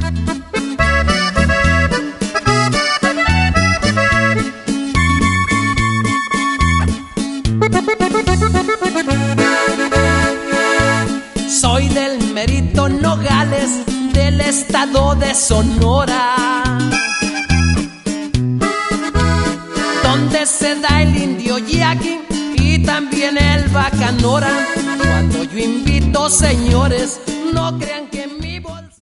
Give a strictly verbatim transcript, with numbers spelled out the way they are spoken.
Soy del Mérito Nogales, del estado de Sonora, donde se da el indio yaqui y también el bacanora. Cuando yo invito, señores, no crean